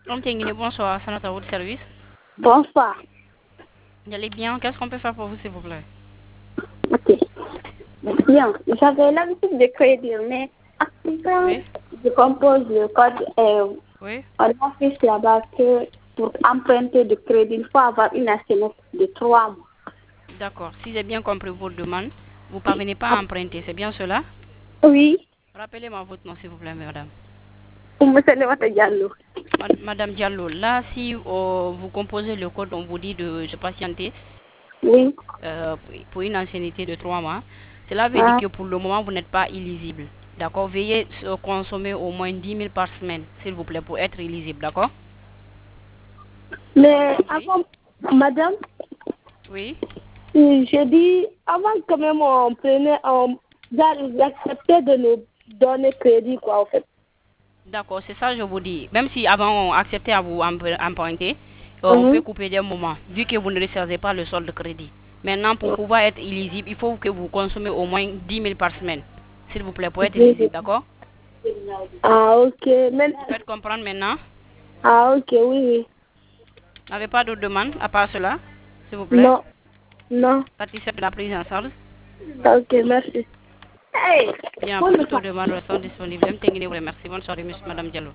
On t'inquiète, bonsoir, c'est notre service. Bonsoir. Vous allez bien? Qu'est-ce qu'on peut faire pour vous, s'il vous plaît? Ok. Bien. J'avais l'habitude de crédit, mais quand Oui, je compose le code, oui. on affiche là-bas que pour emprunter de crédit, il faut avoir une ancienneté de 3 mois. D'accord. Si j'ai bien compris votre demande, vous ne parvenez pas à emprunter, c'est bien cela? Oui. Rappelez-moi votre nom, s'il vous plaît, madame. Monsieur Lewata Diallo. Madame Diallo, là, si vous composez le code, on vous dit de se patienter Oui. pour une ancienneté de 3 mois. Cela veut dire Ah. que pour le moment, vous n'êtes pas éligible. D'accord? Veuillez consommer au moins 10 000 par semaine, s'il vous plaît, pour être éligible. D'accord? Vous avez Mais compris? avant, madame, Oui. j'ai dit, avant quand même, on prenait, ils acceptaient de nous donner crédit, quoi, en fait. D'accord, c'est ça je vous dis. Même si avant on acceptait à vous emprunter, on peut Mhm. couper des moments, vu que vous ne recevez pas le solde de crédit. Maintenant, pour pouvoir être éligible, il faut que vous consommez au moins 10 000 par semaine, s'il vous plaît, pour être éligible, d'accord? Ah, ok. Vous faites comprendre maintenant? Ah, ok, oui, oui. Vous n'avez pas d'autres demandes à part cela, s'il vous plaît? Non, non. Satisfait de la prise en charge? Ok, merci. Hey, Bien, bonne pour toute demande, restons disponibles. Merci, bonne soirée, madame Diallo.